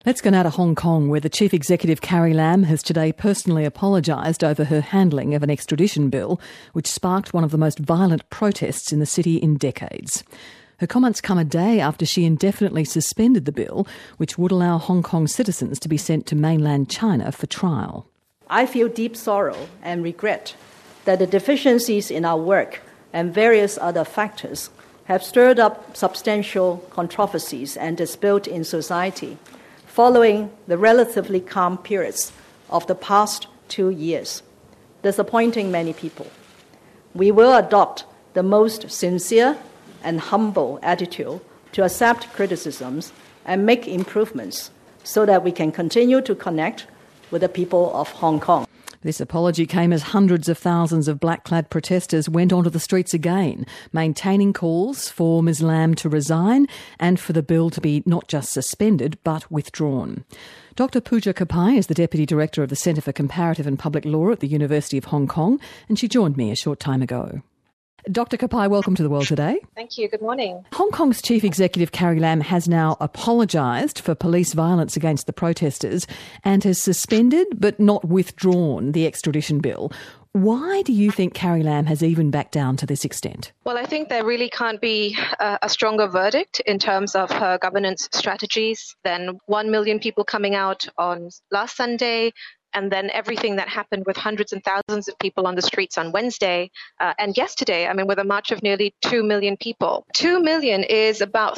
Let's go now to Hong Kong, where the Chief Executive Carrie Lam has today personally apologised over her handling of an extradition bill, which sparked one of the most violent protests in the city in decades. Her comments come a day after she indefinitely suspended the bill, which would allow Hong Kong citizens to be sent to mainland China for trial. I feel deep sorrow and regret that the deficiencies in our work and various other factors have stirred up substantial controversies and dispute in society following the relatively calm periods of the past 2 years, disappointing many people. We will adopt the most sincere and humble attitude to accept criticisms and make improvements so that we can continue to connect with the people of Hong Kong. This apology came as hundreds of thousands of black-clad protesters went onto the streets again, maintaining calls for Ms Lam to resign and for the bill to be not just suspended but withdrawn. Dr Pooja Kapai is the Deputy Director of the Centre for Comparative and Public Law at the University of Hong Kong, and she joined me a short time ago. Dr Kapai, welcome to The World Today. Thank you. Good morning. Hong Kong's Chief Executive Carrie Lam has now apologised for police violence against the protesters and has suspended but not withdrawn the extradition bill. Why do you think Carrie Lam has even backed down to this extent? Well, I think there really can't be a stronger verdict in terms of her governance strategies than 1 million people coming out on last Sunday, and then everything that happened with hundreds and thousands of people on the streets on Wednesday and yesterday, with a march of nearly 2 million people. 2 million is about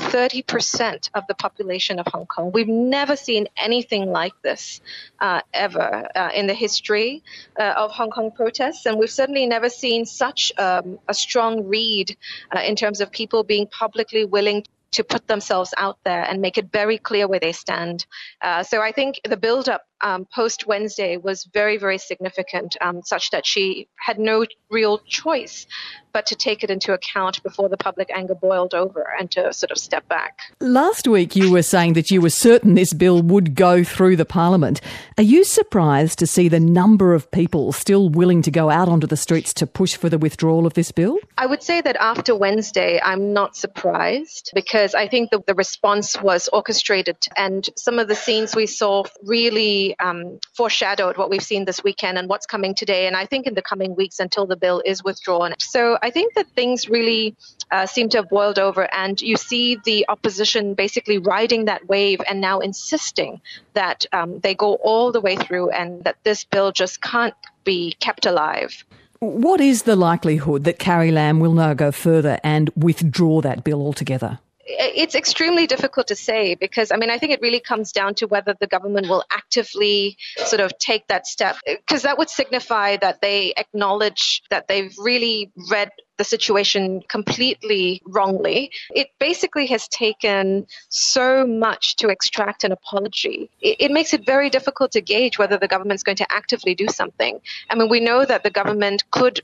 30% of the population of Hong Kong. We've never seen anything like this ever in the history of Hong Kong protests, and we've certainly never seen such a strong read in terms of people being publicly willing to put themselves out there and make it very clear where they stand. So I think the build-up post-Wednesday was very, very significant, such that she had no real choice but to take it into account before the public anger boiled over and to sort of step back. Last week you were saying that you were certain this bill would go through the Parliament. Are you surprised to see the number of people still willing to go out onto the streets to push for the withdrawal of this bill? I would say that after Wednesday, I'm not surprised because I think the response was orchestrated and some of the scenes we saw really foreshadowed what we've seen this weekend and what's coming today, and I think in the coming weeks until the bill is withdrawn. So I think that things really seem to have boiled over, and you see the opposition basically riding that wave and now insisting that they go all the way through and that this bill just can't be kept alive. What is the likelihood that Carrie Lam will now go further and withdraw that bill altogether? It's extremely difficult to say because, I think it really comes down to whether the government will actively sort of take that step, because that would signify that they acknowledge that they've really read the situation completely wrongly. It basically has taken so much to extract an apology. It makes it very difficult to gauge whether the government's going to actively do something. We know that the government could,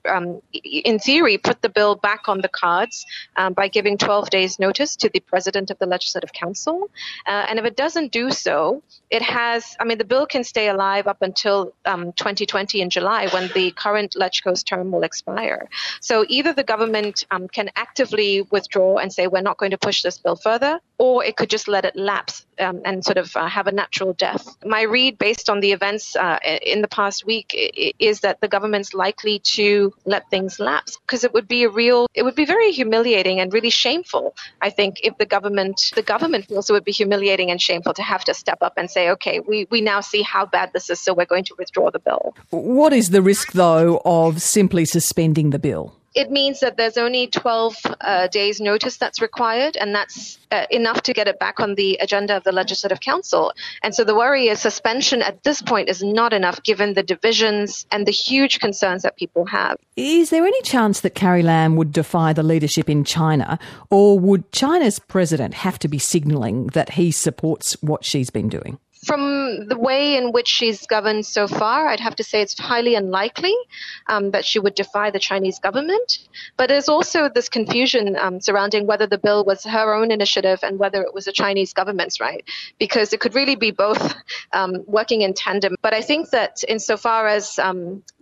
in theory, put the bill back on the cards by giving 12 days notice to the President of the Legislative Council. And if it doesn't do so, it has, the bill can stay alive up until 2020 in July when the current LegCo's term will expire. So either the government can actively withdraw and say we're not going to push this bill further, or it could just let it lapse and sort of have a natural death. My read based on the events in the past week is that the government's likely to let things lapse because it would be very humiliating and really shameful, I think, if the government feels it would be humiliating and shameful to have to step up and say, okay, we now see how bad this is, so we're going to withdraw the bill. What is the risk, though, of simply suspending the bill? It means that there's only 12 days notice that's required, and that's enough to get it back on the agenda of the Legislative Council. And so the worry is suspension at this point is not enough given the divisions and the huge concerns that people have. Is there any chance that Carrie Lam would defy the leadership in China, or would China's president have to be signalling that he supports what she's been doing? From the way in which she's governed so far, I'd have to say it's highly unlikely that she would defy the Chinese government. But there's also this confusion surrounding whether the bill was her own initiative and whether it was the Chinese government's, right? Because it could really be both working in tandem. But I think that insofar as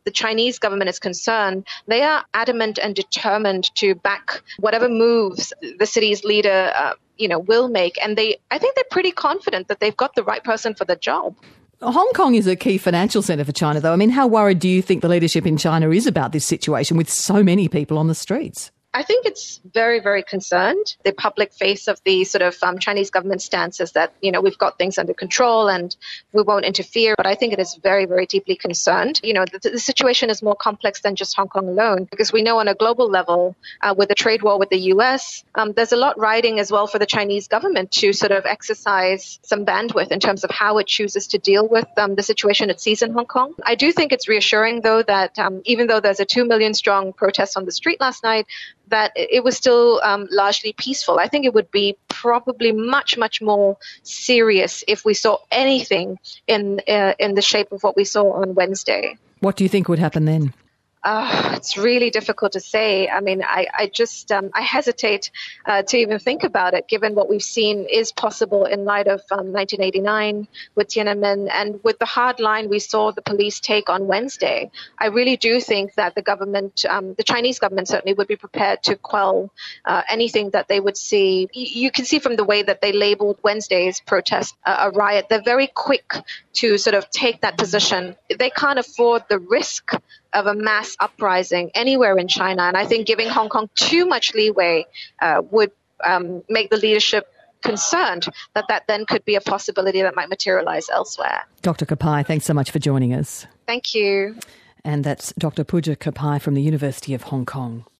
the Chinese government is concerned, they are adamant and determined to back whatever moves the city's leader will make. And I think they're pretty confident that they've got the right person for the job. Hong Kong is a key financial centre for China, though. I mean, how worried do you think the leadership in China is about this situation with so many people on the streets? I think it's very, very concerned. The public face of the sort of Chinese government stance is that, we've got things under control and we won't interfere. But I think it is very, very deeply concerned. The situation is more complex than just Hong Kong alone, because we know on a global level, with the trade war with the US, there's a lot riding as well for the Chinese government to sort of exercise some bandwidth in terms of how it chooses to deal with the situation it sees in Hong Kong. I do think it's reassuring, though, that even though there's a 2 million strong protest on the street last night, that it was still largely peaceful. I think it would be probably much, much more serious if we saw anything in the shape of what we saw on Wednesday. What do you think would happen then? It's really difficult to say. I mean, I hesitate to even think about it, given what we've seen is possible in light of 1989 with Tiananmen and with the hard line we saw the police take on Wednesday. I really do think that the government, the Chinese government certainly would be prepared to quell anything that they would see. You can see from the way that they labeled Wednesday's protest a riot. They're very quick to sort of take that position. They can't afford the risk of a mass uprising anywhere in China. And I think giving Hong Kong too much leeway would make the leadership concerned that then could be a possibility that might materialize elsewhere. Dr. Kapai, thanks so much for joining us. Thank you. And that's Dr. Pooja Kapai from the University of Hong Kong.